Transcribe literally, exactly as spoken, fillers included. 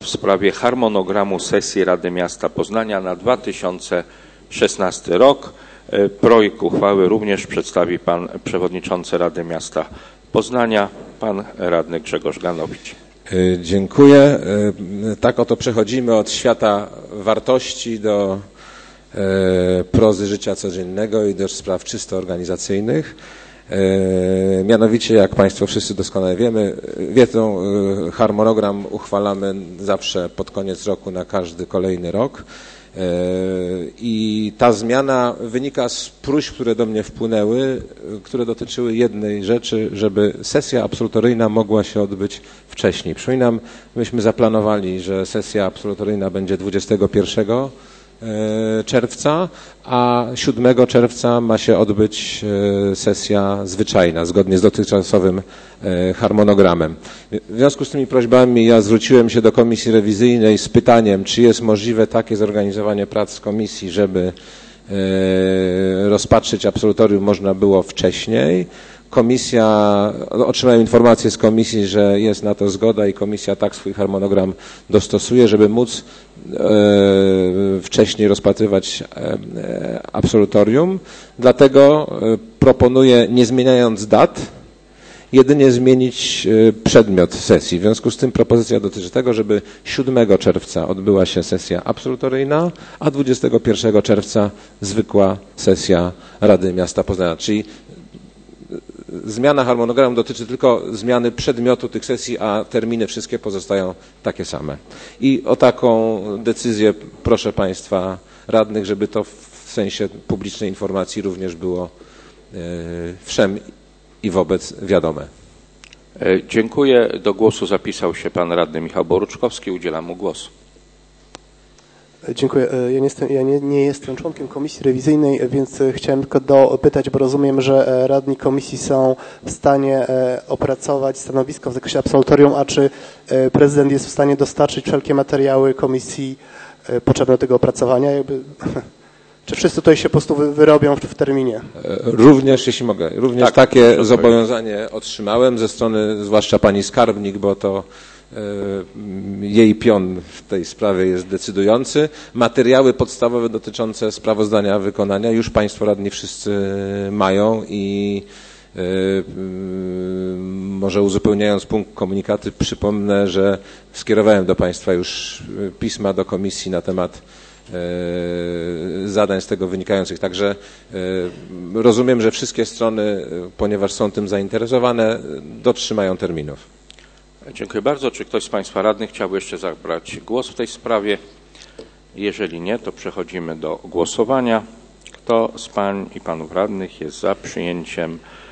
w sprawie harmonogramu sesji Rady Miasta Poznania na dwa tysiące szesnasty rok. Projekt uchwały również przedstawi pan przewodniczący Rady Miasta Poznania, pan radny Grzegorz Ganowicz. Dziękuję. Tak oto przechodzimy od świata wartości do prozy życia codziennego i do spraw czysto organizacyjnych. Mianowicie, jak Państwo wszyscy doskonale wiemy, wiedzą, harmonogram uchwalamy zawsze pod koniec roku na każdy kolejny rok. I ta zmiana wynika z próśb, które do mnie wpłynęły, które dotyczyły jednej rzeczy, żeby sesja absolutoryjna mogła się odbyć wcześniej. Przypominam, myśmy zaplanowali, że sesja absolutoryjna będzie dwudziestego pierwszego czerwca, a siódmego czerwca ma się odbyć sesja zwyczajna, zgodnie z dotychczasowym harmonogramem. W związku z tymi prośbami ja zwróciłem się do Komisji Rewizyjnej z pytaniem, czy jest możliwe takie zorganizowanie prac komisji, żeby rozpatrzyć absolutorium można było wcześniej. Komisja, otrzymałem informację z komisji, że jest na to zgoda i komisja tak swój harmonogram dostosuje, żeby móc e, wcześniej rozpatrywać e, absolutorium. Dlatego proponuję, nie zmieniając dat, jedynie zmienić przedmiot sesji. W związku z tym propozycja dotyczy tego, żeby siódmego czerwca odbyła się sesja absolutoryjna, a dwudziestego pierwszego czerwca zwykła sesja Rady Miasta Poznania. Czyli zmiana harmonogramu dotyczy tylko zmiany przedmiotu tych sesji, a terminy wszystkie pozostają takie same. I o taką decyzję proszę Państwa radnych, żeby to w sensie publicznej informacji również było wszem i wobec wiadome. Dziękuję. Do głosu zapisał się pan radny Michał Boruczkowski. Udzielam mu głosu. Dziękuję. Ja nie jestem, ja nie, nie jestem członkiem Komisji Rewizyjnej, więc chciałem tylko dopytać, bo rozumiem, że radni komisji są w stanie opracować stanowisko w zakresie absolutorium, a czy prezydent jest w stanie dostarczyć wszelkie materiały komisji potrzebne do tego opracowania? Jakby, czy wszyscy tutaj się po prostu wyrobią w terminie? Również, jeśli mogę, również tak, takie zobowiązanie otrzymałem ze strony zwłaszcza pani skarbnik, bo to jej pion w tej sprawie jest decydujący. Materiały podstawowe dotyczące sprawozdania wykonania już Państwo radni wszyscy mają i może uzupełniając punkt komunikaty przypomnę, że skierowałem do Państwa już pisma do komisji na temat zadań z tego wynikających. Także rozumiem, że wszystkie strony, ponieważ są tym zainteresowane, dotrzymają terminów. Dziękuję bardzo. Czy ktoś z Państwa radnych chciałby jeszcze zabrać głos w tej sprawie? Jeżeli nie, to przechodzimy do głosowania. Kto z Pań i Panów radnych jest za przyjęciem